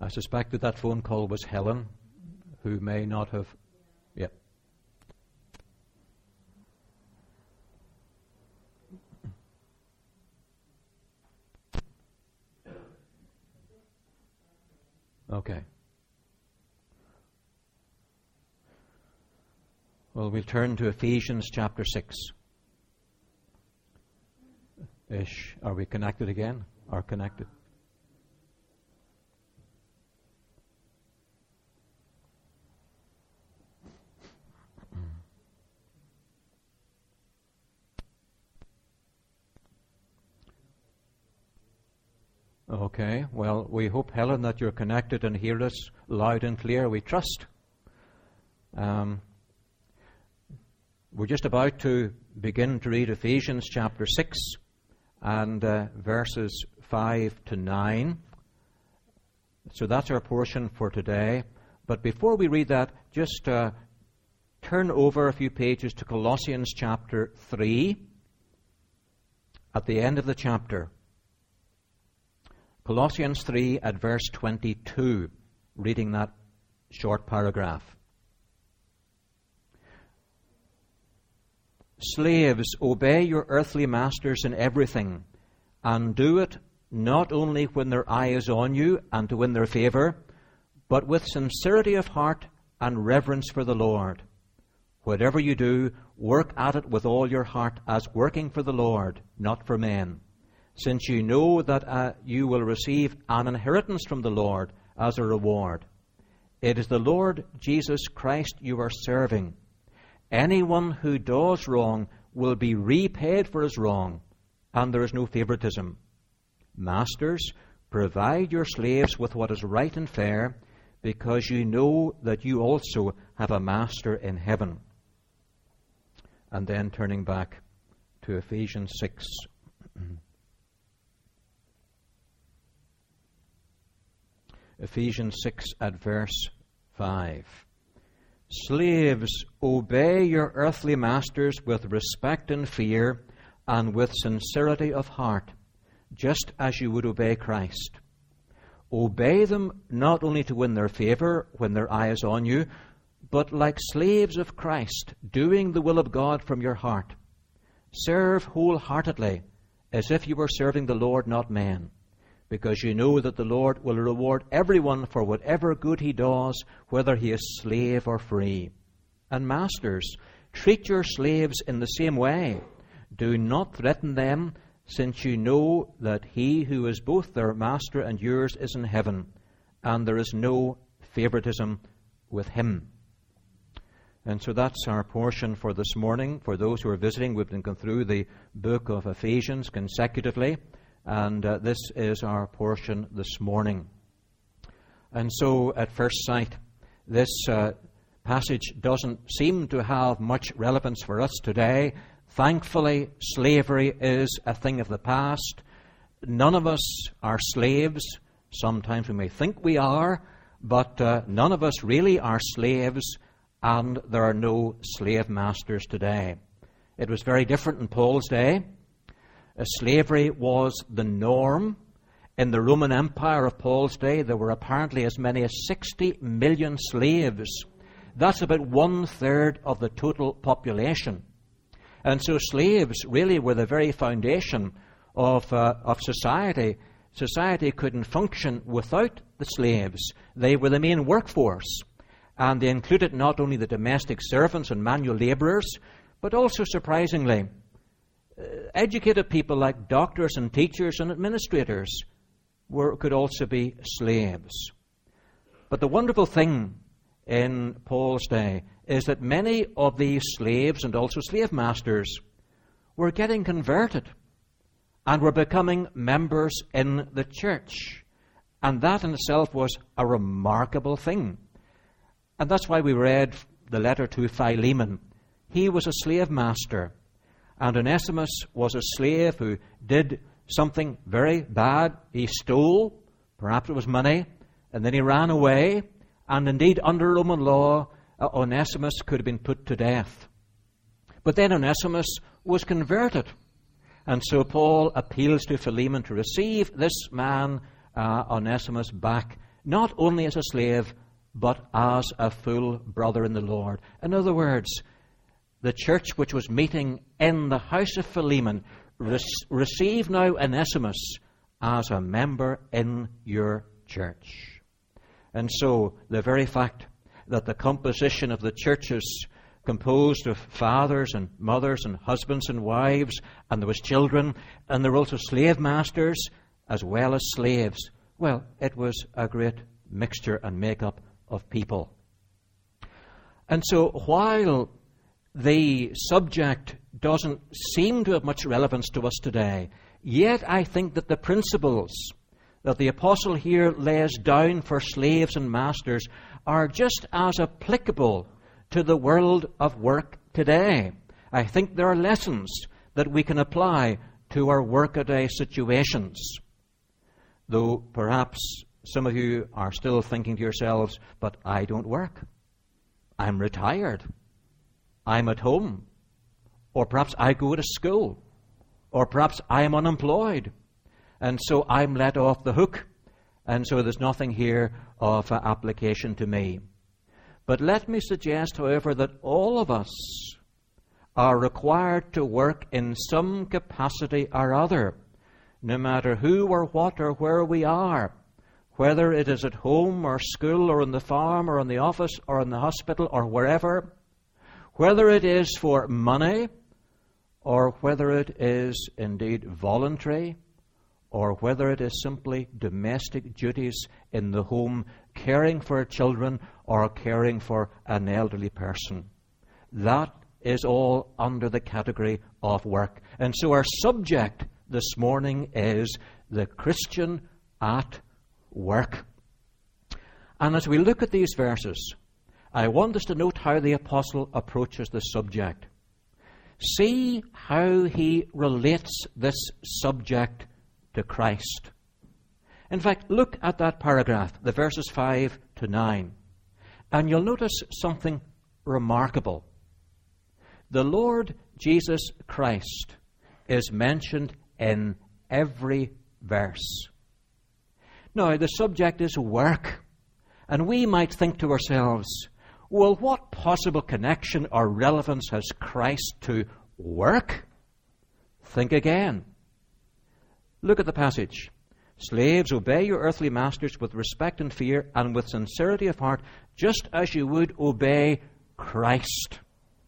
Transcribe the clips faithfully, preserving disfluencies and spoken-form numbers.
I suspect that that phone call was Helen, who may not have... Yeah. Okay. Well, we'll turn to Ephesians chapter six. Ish. Are we connected again? Are connected? Okay, well, we hope, Helen, that you're connected and hear us loud and clear, we trust. Um, we're just about to begin to read Ephesians chapter six and uh, verses five to nine. So that's our portion for today. But before we read that, just uh, turn over a few pages to Colossians chapter three at the end of the chapter. Colossians three at verse twenty-two, reading that short paragraph. Slaves, obey your earthly masters in everything, and do it not only when their eye is on you and to win their favor, but with sincerity of heart and reverence for the Lord. Whatever you do, work at it with all your heart as working for the Lord, not for men, since you know that uh, you will receive an inheritance from the Lord as a reward. It is the Lord Jesus Christ you are serving. Anyone who does wrong will be repaid for his wrong, and there is no favoritism. Masters, provide your slaves with what is right and fair, because you know that you also have a master in heaven. And then turning back to Ephesians six. Ephesians six at verse five. Slaves, obey your earthly masters with respect and fear, and with sincerity of heart, just as you would obey Christ. Obey them not only to win their favor when their eye is on you, but like slaves of Christ, doing the will of God from your heart. Serve wholeheartedly, as if you were serving the Lord, not men, because you know that the Lord will reward everyone for whatever good he does, whether he is slave or free. And masters, treat your slaves in the same way. Do not threaten them, since you know that he who is both their master and yours is in heaven, and there is no favoritism with him. And so that's our portion for this morning. For those who are visiting, we've been going through the book of Ephesians consecutively. And uh, this is our portion this morning. And so, at first sight, this uh, passage doesn't seem to have much relevance for us today. Thankfully, slavery is a thing of the past. None of us are slaves. Sometimes we may think we are, but uh, none of us really are slaves, and there are no slave masters today. It was very different in Paul's day. Uh, slavery was the norm. In the Roman Empire of Paul's day, there were apparently as many as sixty million slaves. That's about one-third of the total population. And so slaves really were the very foundation of, uh, of society. Society couldn't function without the slaves. They were the main workforce. And they included not only the domestic servants and manual laborers, but also, surprisingly, uh, educated people like doctors and teachers and administrators were, could also be slaves. But the wonderful thing in Paul's day is that many of these slaves and also slave masters were getting converted and were becoming members in the church. And that in itself was a remarkable thing. And that's why we read the letter to Philemon. He was a slave master, and Onesimus was a slave who did something very bad. He stole, perhaps it was money, and then he ran away. And indeed, under Roman law, uh, Onesimus could have been put to death. But then Onesimus was converted. And so Paul appeals to Philemon to receive this man, uh, Onesimus, back not only as a slave, but as a full brother in the Lord. In other words, the church which was meeting in the house of Philemon, re- receive now Onesimus as a member in your church. And so, the very fact that the composition of the church is composed of fathers and mothers and husbands and wives, and there was children, and there were also slave masters as well as slaves. Well, it was a great mixture and makeup of people. And so while the subject doesn't seem to have much relevance to us today, yet I think that the principles that the apostle here lays down for slaves and masters are just as applicable to the world of work today. I think there are lessons that we can apply to our workaday situations. Though perhaps some of you are still thinking to yourselves, but I don't work. I'm retired. I'm at home. Or perhaps I go to school. Or perhaps I'm unemployed. And so I'm let off the hook. And so there's nothing here of uh, application to me. But let me suggest, however, that all of us are required to work in some capacity or other, no matter who or what or where we are, whether it is at home or school or on the farm or in the office or in the hospital or wherever, whether it is for money or whether it is indeed voluntary, or whether it is simply domestic duties in the home, caring for children or caring for an elderly person. That is all under the category of work. And so our subject this morning is the Christian at work. And as we look at these verses, I want us to note how the apostle approaches the subject. See how he relates this subject to Christ. In fact, look at that paragraph, the verses five to nine, and you'll notice something remarkable. The Lord Jesus Christ is mentioned in every verse. Now, the subject is work, and we might think to ourselves, well, what possible connection or relevance has Christ to work? Think again. Look at the passage. Slaves, obey your earthly masters with respect and fear and with sincerity of heart, just as you would obey Christ.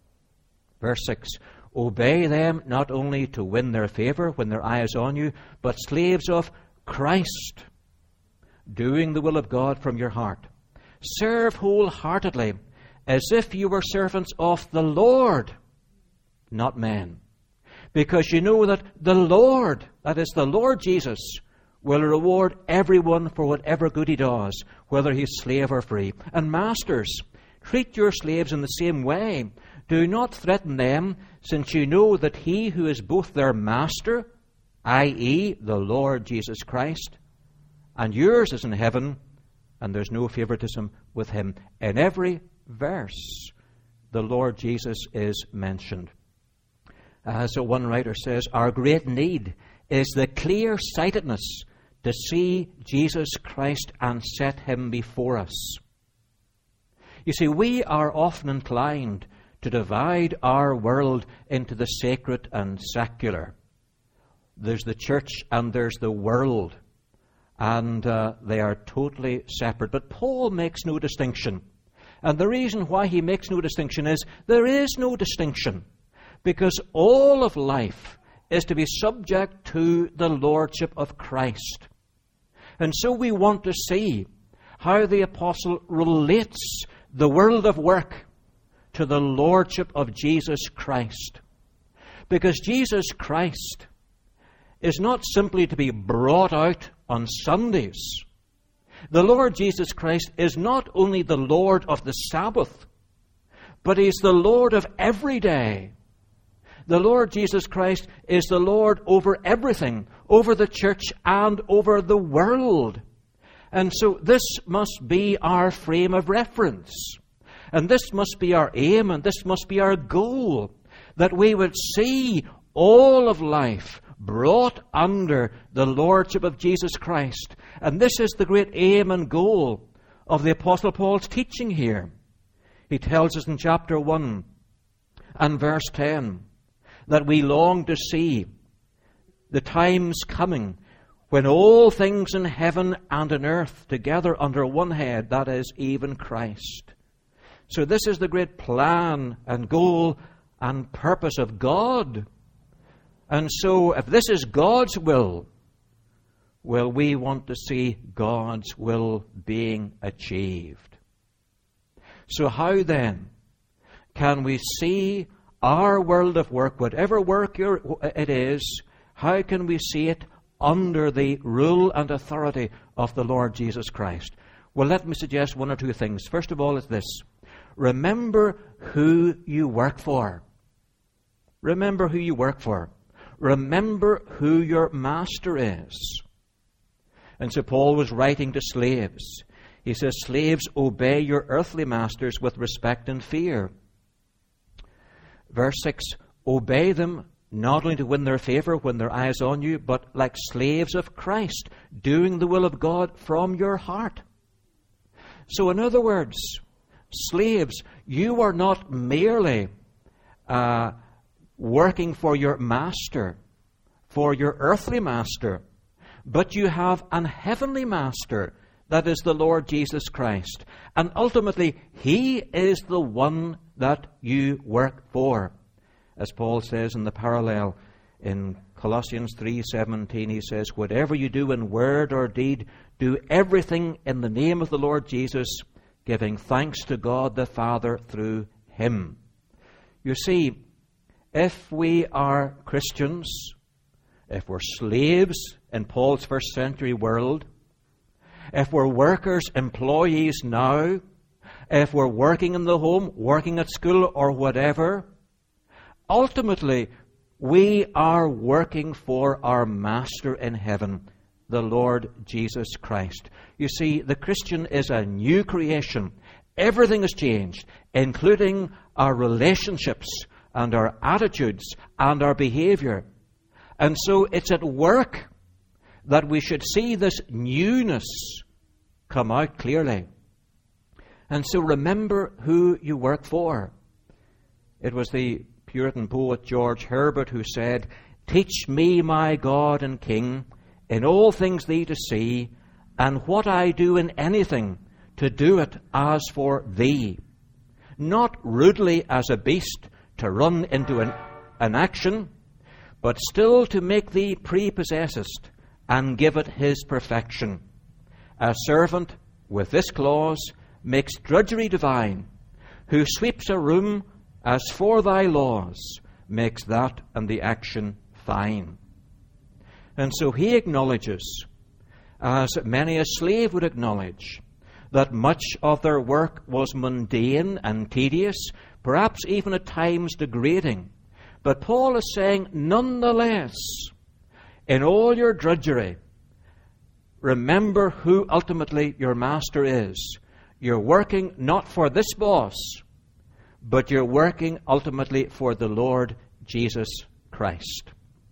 Verse six. Obey them not only to win their favor when their eye is on you, but slaves of Christ, doing the will of God from your heart. Serve wholeheartedly, as if you were servants of the Lord, not men. Because you know that the Lord, that is the Lord Jesus, will reward everyone for whatever good he does, whether he's slave or free. And masters, treat your slaves in the same way. Do not threaten them, since you know that he who is both their master, that is the Lord Jesus Christ, and yours is in heaven, and there's no favoritism with him. In every verse, the Lord Jesus is mentioned. As one writer says, our great need is the clear-sightedness to see Jesus Christ and set him before us. You see, we are often inclined to divide our world into the sacred and secular. There's the church and there's the world, and uh, they are totally separate. But Paul makes no distinction. And the reason why he makes no distinction is there is no distinction, because all of life is to be subject to the lordship of Christ. And so we want to see how the apostle relates the world of work to the lordship of Jesus Christ. Because Jesus Christ is not simply to be brought out on Sundays. The Lord Jesus Christ is not only the Lord of the Sabbath, but he's the Lord of every day. The Lord Jesus Christ is the Lord over everything, over the church and over the world. And so this must be our frame of reference. And this must be our aim, and this must be our goal, that we would see all of life, brought under the lordship of Jesus Christ. And this is the great aim and goal of the Apostle Paul's teaching here. He tells us in chapter one and verse ten that we long to see the times coming when all things in heaven and on earth together under one head, that is, even Christ. So this is the great plan and goal and purpose of God. And so if this is God's will, well, we want to see God's will being achieved. So how then can we see our world of work, whatever work it is, how can we see it under the rule and authority of the Lord Jesus Christ? Well, let me suggest one or two things. First of all is this. Remember who you work for. Remember who you work for. Remember who your master is. And so Paul was writing to slaves. He says, slaves, obey your earthly masters with respect and fear. Verse six, obey them not only to win their favor when their eyes on you, but like slaves of Christ, doing the will of God from your heart. So in other words, slaves, you are not merely uh, working for your master, for your earthly master, but you have an heavenly master, that is the Lord Jesus Christ. And ultimately, He is the one that you work for. As Paul says in the parallel in Colossians three seventeen, he says, whatever you do in word or deed, do everything in the name of the Lord Jesus, giving thanks to God the Father through Him. You see, if we are Christians, if we're slaves in Paul's first century world, if we're workers, employees now, if we're working in the home, working at school or whatever, ultimately we are working for our Master in heaven, the Lord Jesus Christ. You see, the Christian is a new creation. Everything has changed, including our relationships and our attitudes and our behavior. And so it's at work that we should see this newness come out clearly. And so remember who you work for. It was the Puritan poet George Herbert who said, teach me, my God and King, in all things thee to see, and what I do in anything, to do it as for thee. Not rudely as a beast to run into an, an action, but still to make thee prepossessest, and give it his perfection. A servant, with this clause, makes drudgery divine, who sweeps a room as for thy laws, makes that and the action fine. And so he acknowledges, as many a slave would acknowledge, that much of their work was mundane and tedious, perhaps even at times degrading. But Paul is saying, nonetheless, in all your drudgery, remember who ultimately your master is. You're working not for this boss, but you're working ultimately for the Lord Jesus Christ.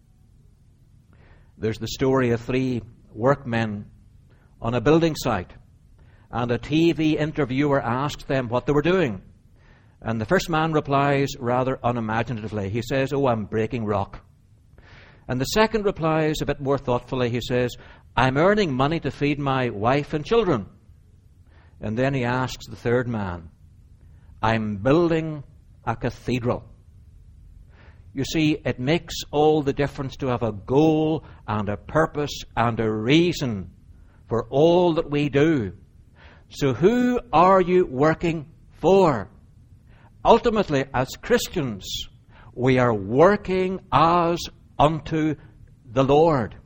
There's the story of three workmen on a building site, and a T V interviewer asks them what they were doing. And the first man replies rather unimaginatively. He says, oh, I'm breaking rock. And the second replies a bit more thoughtfully. He says, I'm earning money to feed my wife and children. And then he asks the third man, I'm building a cathedral. You see, it makes all the difference to have a goal and a purpose and a reason for all that we do. So who are you working for? Ultimately, as Christians, we are working as unto the Lord.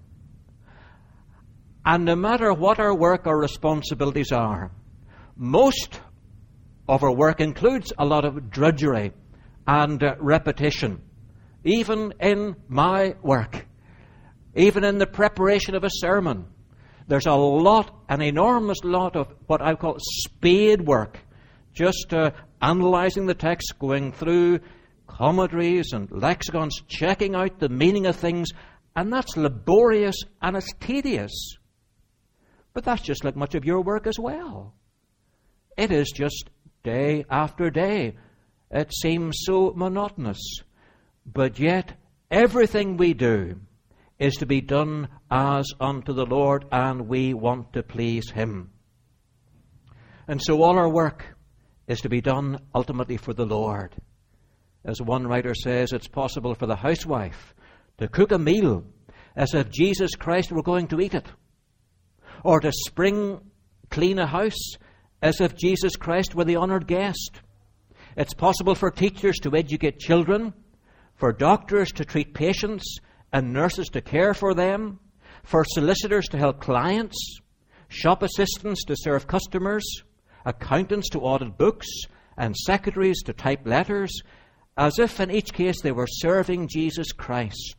And no matter what our work or responsibilities are, most of our work includes a lot of drudgery and uh, repetition. Even in my work, even in the preparation of a sermon, there's a lot, an enormous lot of what I call spade work. Just uh, analyzing the text, going through commentaries and lexicons, checking out the meaning of things, And that's laborious and it's tedious. But that's just like much of your work as well. It is just day after day. It seems so monotonous. But yet, everything we do is to be done as unto the Lord, and we want to please Him. And so all our work is to be done ultimately for the Lord. As one writer says, it's possible for the housewife to cook a meal as if Jesus Christ were going to eat it, or to spring clean a house as if Jesus Christ were the honoured guest. It's possible for teachers to educate children, for doctors to treat patients, and nurses to care for them, for solicitors to help clients, shop assistants to serve customers, accountants to audit books, and secretaries to type letters, as if in each case they were serving Jesus Christ.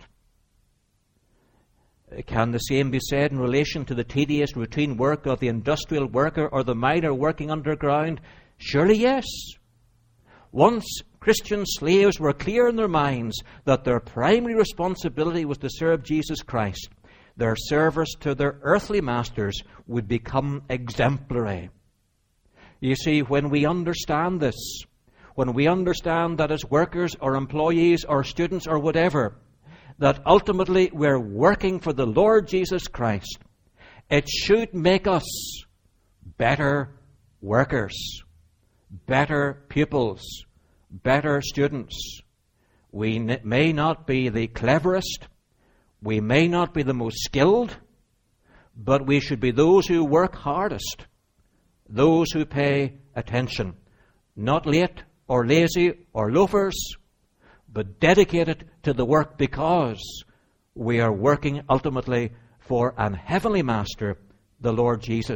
Can the same be said in relation to the tedious routine work of the industrial worker or the miner working underground? Surely yes. Once Christian slaves were clear in their minds that their primary responsibility was to serve Jesus Christ, their service to their earthly masters would become exemplary. You see, when we understand this, when we understand that as workers or employees or students or whatever, that ultimately we're working for the Lord Jesus Christ, it should make us better workers, better pupils, better students. We n- may not be the cleverest, we may not be the most skilled, but we should be those who work hardest, those who pay attention, not late or lazy or loafers, but dedicated to the work because we are working ultimately for an heavenly master, the Lord Jesus.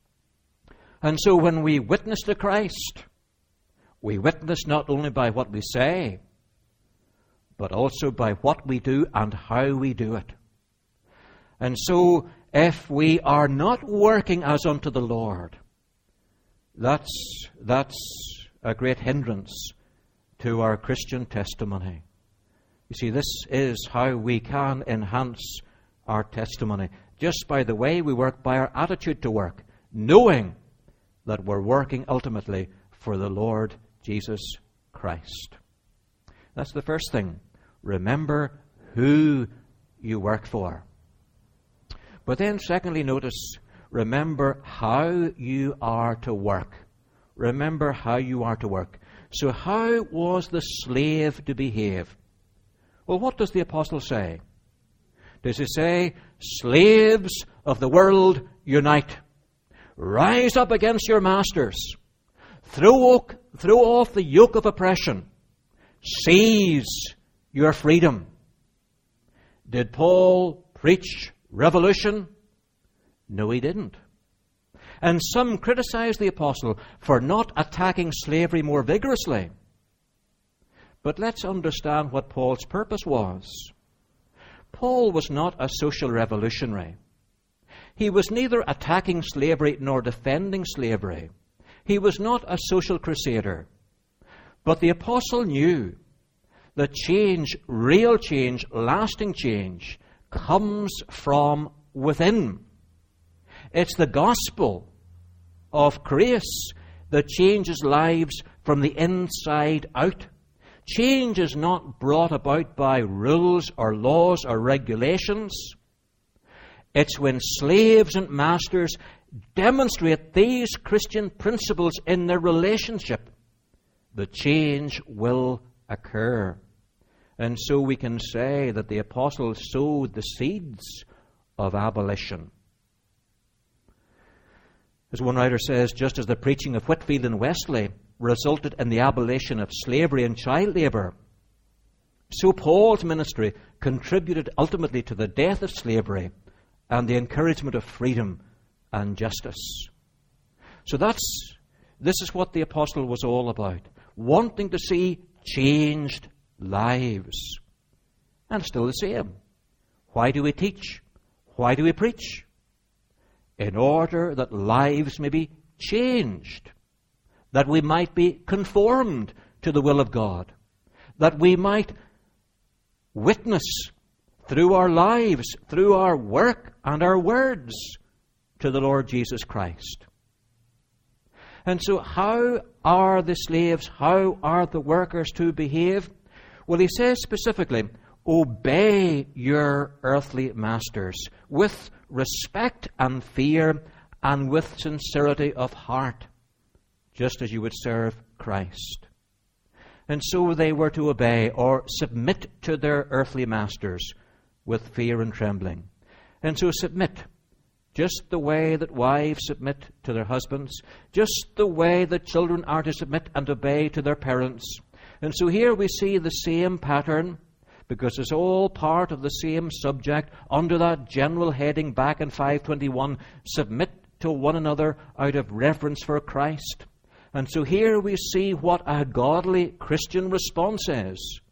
And so when we witness to Christ, we witness not only by what we say, but also by what we do and how we do it. And so if we are not working as unto the Lord, that's, that's a great hindrance to our Christian testimony. You see, this is how we can enhance our testimony, just by the way we work, by our attitude to work, knowing that we're working ultimately for the Lord Jesus Christ. That's the first thing. Remember who you work for. But then secondly, notice, remember how you are to work. Remember how you are to work. So how was the slave to behave? Well, what does the apostle say? Does he say, slaves of the world, unite. Rise up against your masters. Throw, throw off the yoke of oppression. Seize your freedom. Did Paul preach revolution? No, he didn't. And some criticize the apostle for not attacking slavery more vigorously. But let's understand what Paul's purpose was. Paul was not a social revolutionary. He was neither attacking slavery nor defending slavery. He was not a social crusader. But the apostle knew that change, real change, lasting change, comes from within. It's the gospel of grace that changes lives from the inside out. Change is not brought about by rules or laws or regulations. It's when slaves and masters demonstrate these Christian principles in their relationship that change will occur. And so we can say that the apostle sowed the seeds of abolition. As one writer says, just as the preaching of Whitefield and Wesley resulted in the abolition of slavery and child labour, so Paul's ministry contributed ultimately to the death of slavery and the encouragement of freedom and justice. So that's this is what the apostle was all about, wanting to see changed lives. And still the same. Why do we teach? Why do we preach? In order that lives may be changed, that we might be conformed to the will of God, that we might witness through our lives, through our work and our words to the Lord Jesus Christ. And so how are the slaves, how are the workers to behave? Well, he says specifically, obey your earthly masters with respect and fear and with sincerity of heart, just as you would serve Christ. And so they were to obey or submit to their earthly masters with fear and trembling. And so submit, just the way that wives submit to their husbands, just the way that children are to submit and obey to their parents. And so here we see the same pattern, because it's all part of the same subject under that general heading back in five twenty-one, submit to one another out of reverence for Christ. And so here we see what a godly Christian response is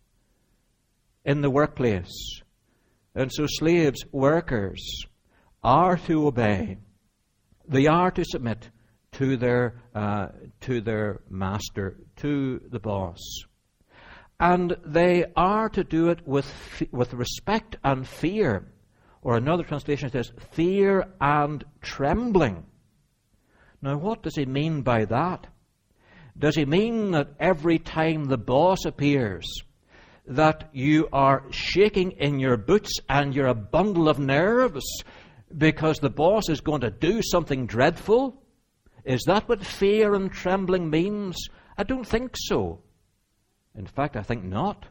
in the workplace. And so slaves, workers, are to obey. They are to submit to their uh, to their master, to the boss. And they are to do it with with respect and fear. Or another translation says, fear and trembling. Now, what does he mean by that? Does he mean that every time the boss appears, that you are shaking in your boots and you're a bundle of nerves because the boss is going to do something dreadful? Is that what fear and trembling means? I don't think so. In fact, I think not.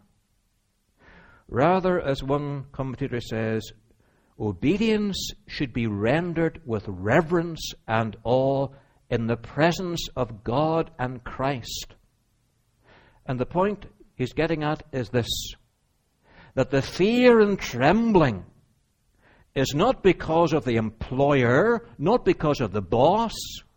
Rather, as one commentator says, obedience should be rendered with reverence and awe in the presence of God and Christ. And the point he's getting at is this, that the fear and trembling is not because of the employer, not because of the boss,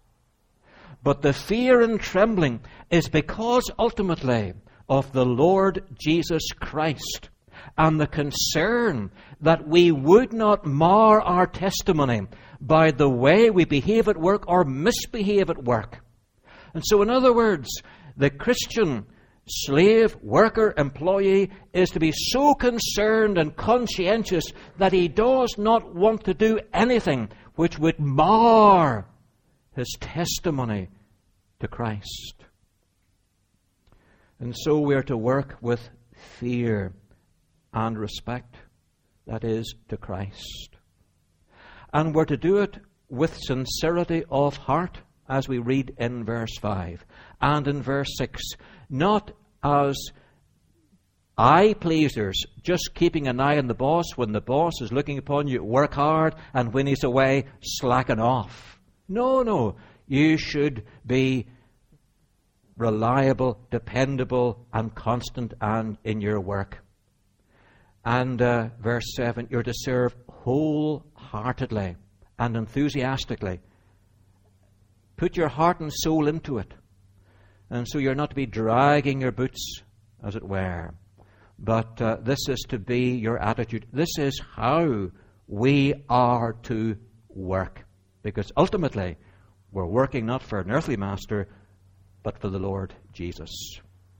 but the fear and trembling is because ultimately of the Lord Jesus Christ, and the concern that we would not mar our testimony by the way we behave at work or misbehave at work. And so, in other words, the Christian slave, worker, employee is to be so concerned and conscientious that he does not want to do anything which would mar his testimony to Christ. And so we are to work with fear and respect, that is, to Christ. And we're to do it with sincerity of heart, as we read in verse five. And in verse six, not as eye-pleasers, just keeping an eye on the boss when the boss is looking upon you, work hard, and when he's away, slacken off. No, no. You should be reliable, dependable, and constant and in your work. And uh, verse seven, you're to serve wholeheartedly and enthusiastically. Put your heart and soul into it. And so you're not to be dragging your boots, as it were. But uh, this is to be your attitude. This is how we are to work. Because ultimately, we're working not for an earthly master, but for the Lord Jesus.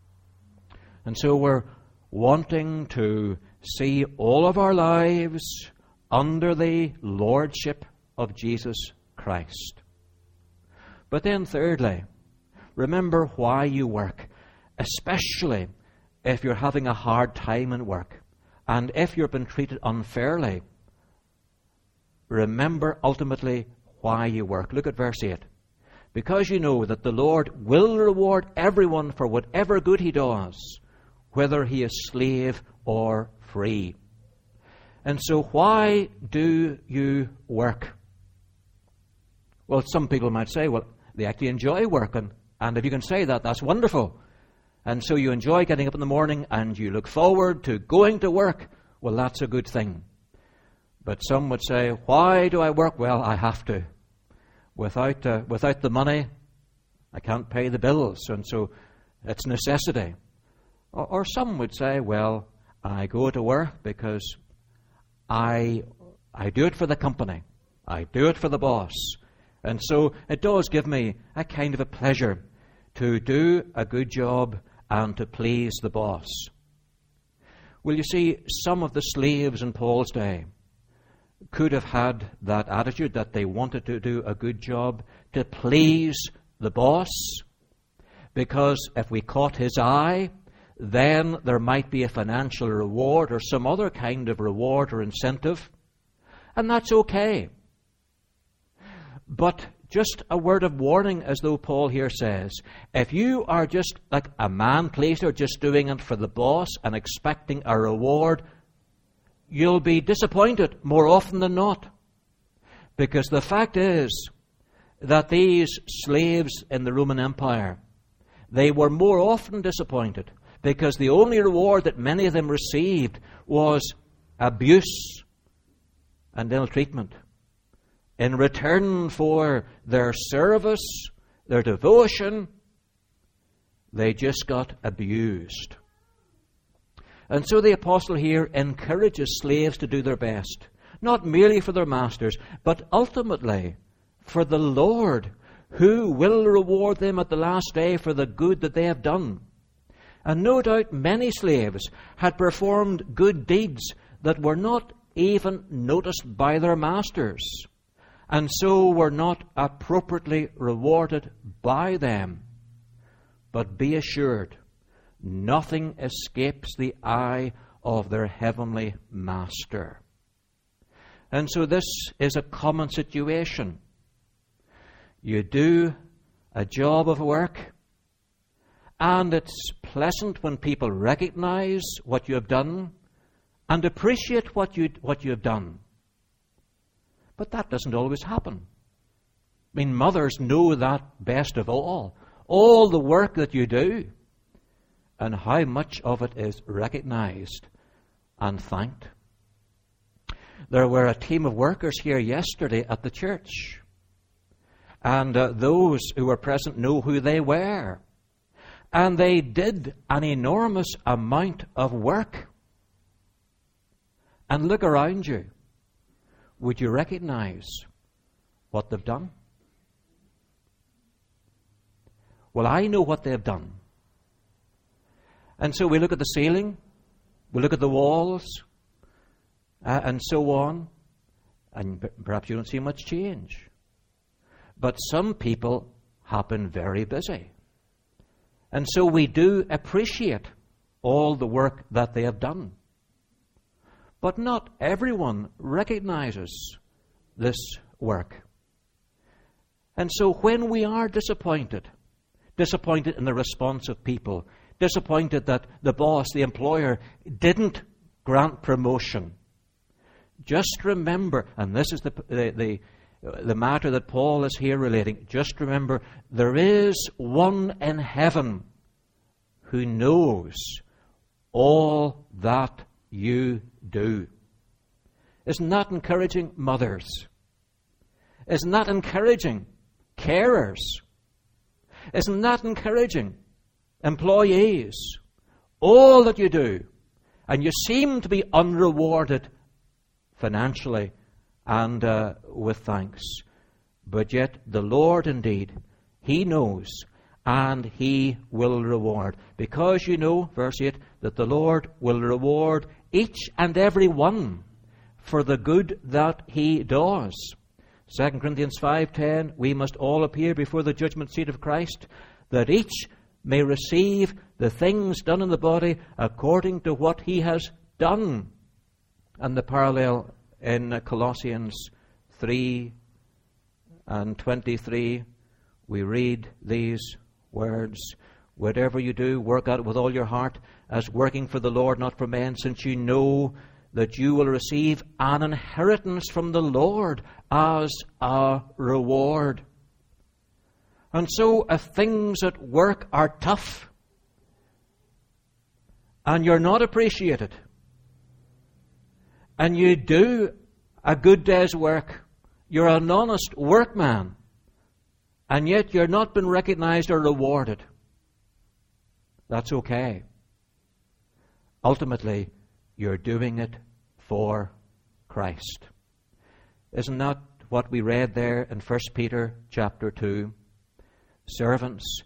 And so we're wanting to see all of our lives under the lordship of Jesus Christ. But then thirdly, remember why you work, especially if you're having a hard time in work and if you've been treated unfairly. Remember ultimately why you work. Look at verse eight. Because you know that the Lord will reward everyone for whatever good he does, whether he is slave or free. And so why do you work? Well, some people might say, well, they actually enjoy working. And if you can say that, that's wonderful. And so you enjoy getting up in the morning and you look forward to going to work. Well, that's a good thing. But some would say, why do I work? Well, I have to. Without uh, without the money, I can't pay the bills. And so it's necessity. Or, or some would say, well, I go to work because I I do it for the company. I do it for the boss. And so it does give me a kind of a pleasure to do a good job and to please the boss. Well, you see, some of the slaves in Paul's day could have had that attitude that they wanted to do a good job to please the boss, because if we caught his eye, then there might be a financial reward or some other kind of reward or incentive, and that's okay. But just a word of warning, as though Paul here says, if you are just like a man-pleaser, just doing it for the boss and expecting a reward, you'll be disappointed more often than not. Because the fact is that these slaves in the Roman Empire, they were more often disappointed because the only reward that many of them received was abuse and ill treatment. In return for their service, their devotion, they just got abused. And so the apostle here encourages slaves to do their best, not merely for their masters, but ultimately for the Lord, who will reward them at the last day for the good that they have done. And no doubt many slaves had performed good deeds that were not even noticed by their masters, and so were not appropriately rewarded by them. But be assured, nothing escapes the eye of their heavenly master. And so this is a common situation. You do a job of work, and it's pleasant when people recognize what you have done and appreciate what you, what you have done. But that doesn't always happen. I mean, mothers know that best of all. All the work that you do and how much of it is recognized and thanked. There were a team of workers here yesterday at the church. And uh, those who were present know who they were. And they did an enormous amount of work. And look around you. Would you recognize what they've done? Well, I know what they've done. And so we look at the ceiling, we look at the walls, uh, and so on, and perhaps you don't see much change. But some people have been very busy. And so we do appreciate all the work that they have done. But not everyone recognizes this work. And so when we are disappointed, disappointed in the response of people, disappointed that the boss, the employer, didn't grant promotion, just remember, and this is the, the, the, the matter that Paul is here relating, just remember, there is one in heaven who knows all that you do. Isn't that encouraging, mothers? Isn't that encouraging, carers? Isn't that encouraging, employees? All that you do, and you seem to be unrewarded financially and uh, with thanks. But yet the Lord indeed, He knows, and He will reward. Because you know, verse eight, that the Lord will reward each and every one for the good that he does. Second Corinthians five ten, we must all appear before the judgment seat of Christ, that each may receive the things done in the body according to what he has done. And the parallel in Colossians three and twenty-three, we read these words, whatever you do, work at it with all your heart, as working for the Lord, not for men, since you know that you will receive an inheritance from the Lord as a reward. And so if things at work are tough, and you're not appreciated, and you do a good day's work, you're an honest workman, and yet you're not been recognized or rewarded, that's okay. Ultimately, you're doing it for Christ. Isn't that what we read there in First Peter chapter two? Servants,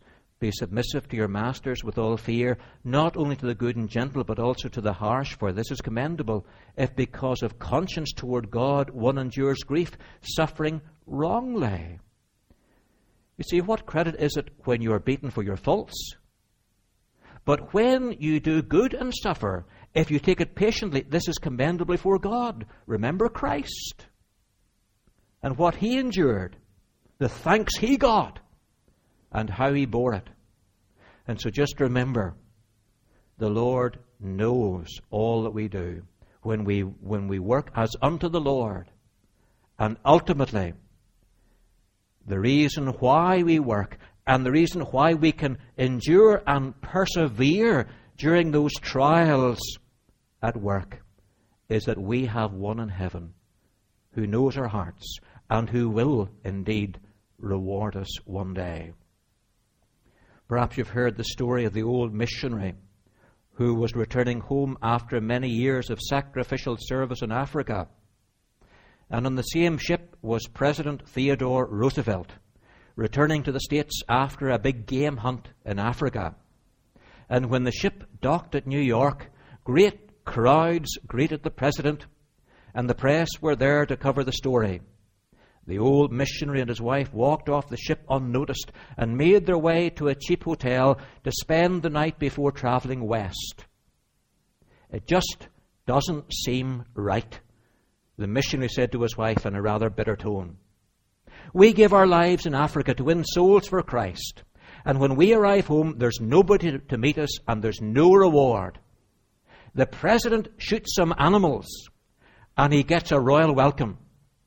Be submissive to your masters with all fear, not only to the good and gentle, but also to the harsh, for this is commendable, if because of conscience toward God one endures grief, suffering wrongly. You see, what credit is it when you are beaten for your faults? But when you do good and suffer, if you take it patiently, this is commendable before God. Remember Christ and what he endured, the thanks he got, and how he bore it. And so just remember, the Lord knows all that we do when we when we work as unto the Lord. And ultimately, the reason why we work and the reason why we can endure and persevere during those trials at work is that we have one in heaven who knows our hearts and who will indeed reward us one day. Perhaps you've heard the story of the old missionary who was returning home after many years of sacrificial service in Africa. And on the same ship was President Theodore Roosevelt, returning to the States after a big game hunt in Africa. And when the ship docked at New York, great crowds greeted the President, and the press were there to cover the story. The old missionary and his wife walked off the ship unnoticed and made their way to a cheap hotel to spend the night before traveling west. It just doesn't seem right, the missionary said to his wife in a rather bitter tone. We give our lives in Africa to win souls for Christ, and when we arrive home, there's nobody to meet us and there's no reward. The President shoots some animals and he gets a royal welcome.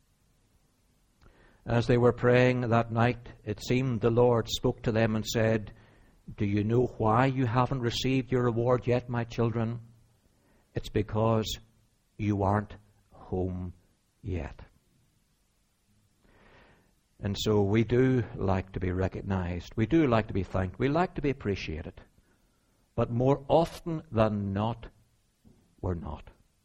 As they were praying that night, it seemed the Lord spoke to them and said, do you know why you haven't received your reward yet, my children? It's because you aren't home yet. And so we do like to be recognized. We do like to be thanked. We like to be appreciated. But more often than not, we're not.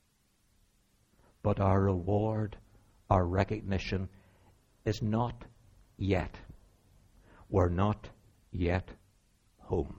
But our reward, our recognition is not yet. We're not yet home.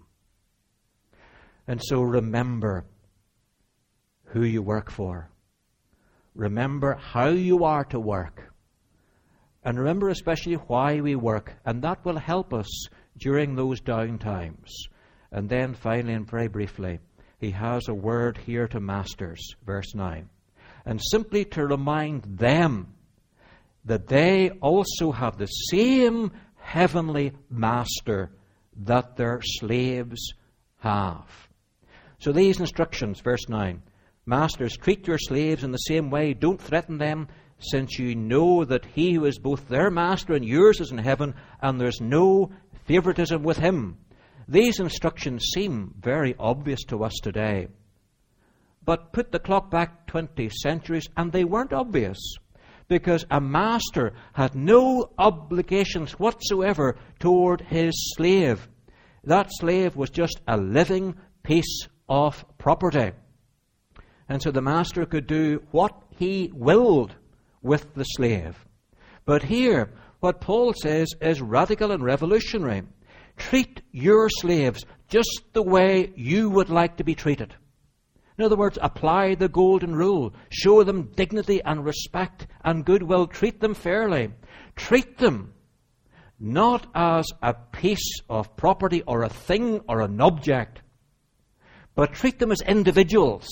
And so remember who you work for. Remember how you are to work. And remember especially why we work. And that will help us during those down times. And then finally and very briefly, he has a word here to masters, verse nine. And simply to remind them that they also have the same heavenly master that their slaves have. So these instructions, verse nine, masters, treat your slaves in the same way. Don't threaten them, since you know that he who is both their master and yours is in heaven, and there's no favoritism with him. These instructions seem very obvious to us today. But put the clock back twenty centuries, and they weren't obvious. Because a master had no obligations whatsoever toward his slave. That slave was just a living piece of property. And so the master could do what he willed with the slave. But here, what Paul says is radical and revolutionary. Treat your slaves just the way you would like to be treated. In other words, apply the golden rule. Show them dignity and respect and goodwill. Treat them fairly. Treat them not as a piece of property or a thing or an object, but treat them as individuals,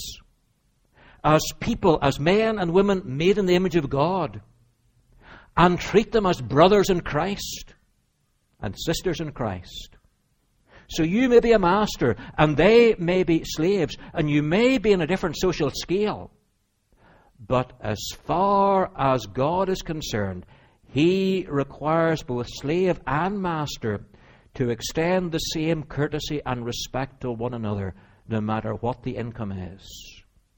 as people, as men and women made in the image of God, and treat them as brothers in Christ and sisters in Christ. So you may be a master, and they may be slaves, and you may be in a different social scale. But as far as God is concerned, he requires both slave and master to extend the same courtesy and respect to one another, no matter what the income is.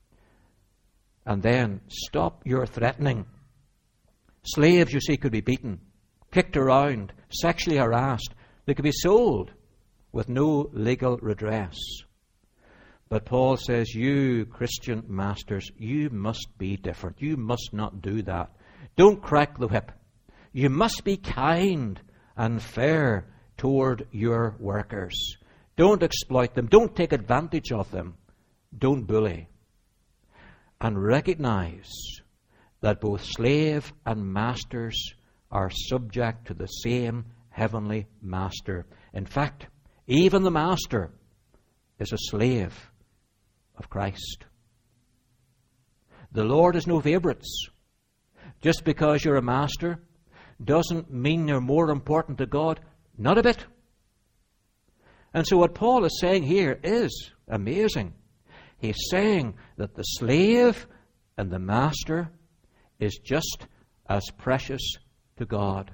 And then, stop your threatening. Slaves, you see, could be beaten, kicked around, sexually harassed. They could be sold with no legal redress. But Paul says, you Christian masters, you must be different. You must not do that. Don't crack the whip. You must be kind and fair toward your workers. Don't exploit them. Don't take advantage of them. Don't bully. And recognize that both slave and masters are subject to the same heavenly master. In fact, even the master is a slave of Christ. The Lord has no favorites. Just because you're a master doesn't mean you're more important to God. Not a bit. And so what Paul is saying here is amazing. He's saying that the slave and the master is just as precious to God.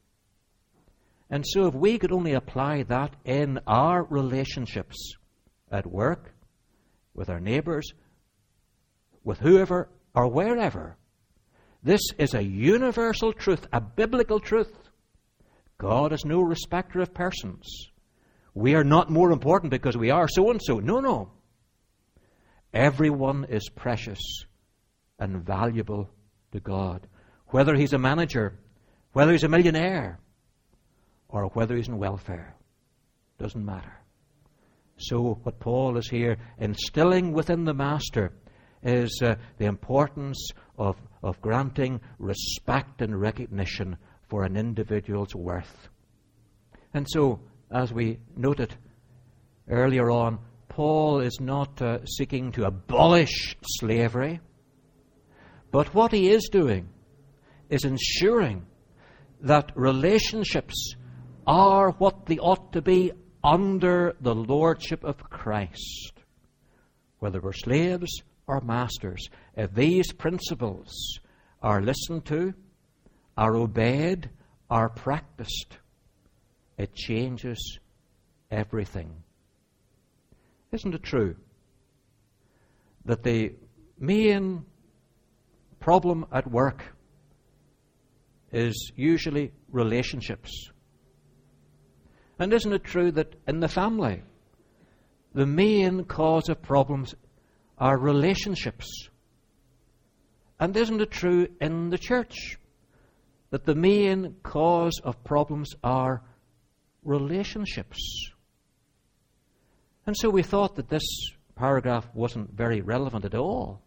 And so if we could only apply that in our relationships at work, with our neighbours, with whoever or wherever, this is a universal truth, a biblical truth. God is no respecter of persons. We are not more important because we are so-and-so. No, no. Everyone is precious and valuable to God. Whether he's a manager, whether he's a millionaire, or whether he's in welfare. Doesn't matter. So what Paul is here instilling within the master is uh, the importance of, of granting respect and recognition for an individual's worth. And so, as we noted earlier on, Paul is not uh, seeking to abolish slavery, but what he is doing is ensuring that relationships are what they ought to be under the lordship of Christ. Whether we're slaves or masters, if these principles are listened to, are obeyed, are practiced, it changes everything. Isn't it true that the main problem at work is usually relationships? And isn't it true that in the family, the main cause of problems are relationships? And isn't it true in the church that the main cause of problems are relationships? And so we thought that this paragraph wasn't very relevant at all.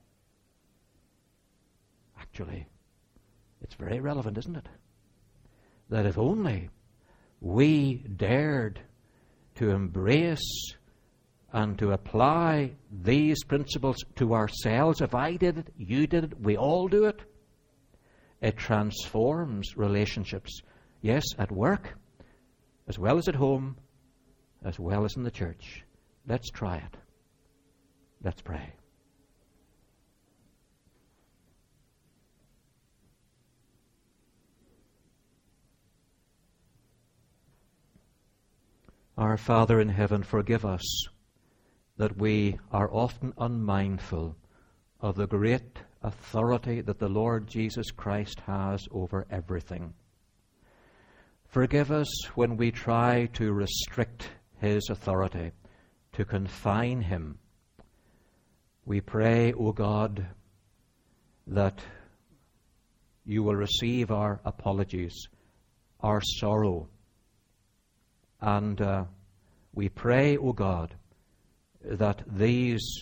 Actually, it's very relevant, isn't it? That if only we dared to embrace and to apply these principles to ourselves. If I did it, you did it, we all do it. It transforms relationships. Yes, at work, as well as at home, as well as in the church. Let's try it. Let's pray. Our Father in heaven, forgive us that we are often unmindful of the great authority that the Lord Jesus Christ has over everything. Forgive us when we try to restrict his authority, to confine him. We pray, O God, that you will receive our apologies, our sorrow, and uh, we pray, O God, that these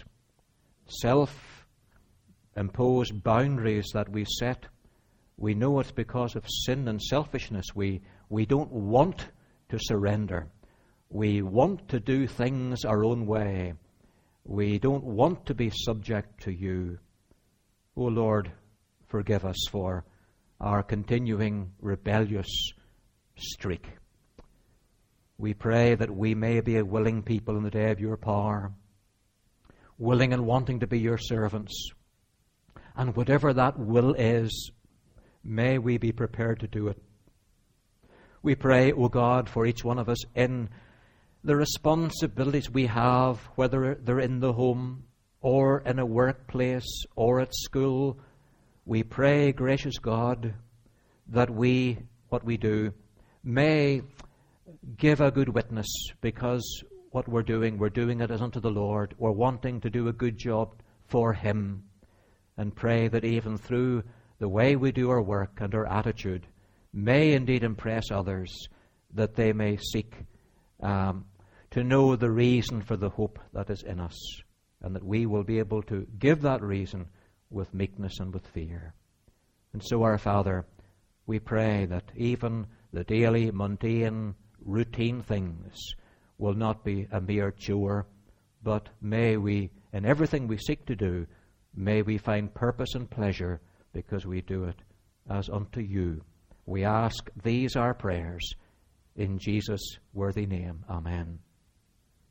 self-imposed boundaries that we set, we know it's because of sin and selfishness. We, we don't want to surrender. We want to do things our own way. We don't want to be subject to you. O Lord, forgive us for our continuing rebellious streak. We pray that we may be a willing people in the day of your power, willing and wanting to be your servants. And whatever that will is, may we be prepared to do it. We pray, O God, for each one of us in the responsibilities we have, whether they're in the home or in a workplace or at school. We pray, gracious God, that we, what we do, may give a good witness, because what we're doing, we're doing it as unto the Lord. We're wanting to do a good job for him. And pray that even through the way we do our work and our attitude may indeed impress others, that they may seek um, to know the reason for the hope that is in us, and that we will be able to give that reason with meekness and with fear. And so, our Father, we pray that even the daily, mundane, routine things will not be a mere chore, but may we, in everything we seek to do, may we find purpose and pleasure because we do it as unto you. We ask these our prayers in Jesus' worthy name. Amen.